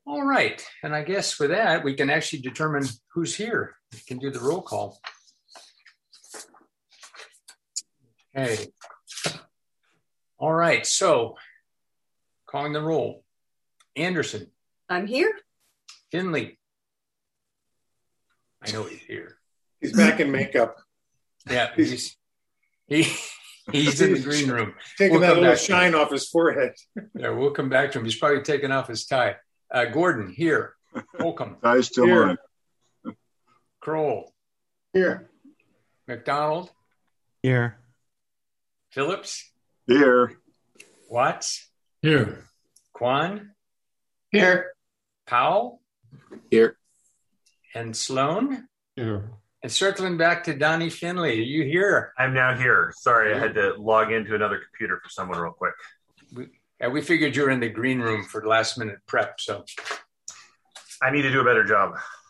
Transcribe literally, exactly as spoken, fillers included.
All right. And I guess with that, we can actually determine who's here. We can do the roll call. Okay. All right. So calling the roll. Anderson. I'm here. Finley. I know he's here. He's back in makeup. Yeah, he's he, he's in the green room. Taking We'll that little shine off his forehead. Yeah, we'll come back to him. He's probably taking off his tie. Uh, Gordon, here. Holcomb. Tie's still Here. on. Kroll. Here. McDonald. Here. Phillips. Here. Watts. Here. Kwan. Here. Powell. Here. And Sloan. Here. And circling back to Donnie Finley. Are you here? I'm now here. Sorry, I had to log into another computer for someone real quick. We, yeah, we figured you were in the green room for last minute prep, so. I need to do a better job.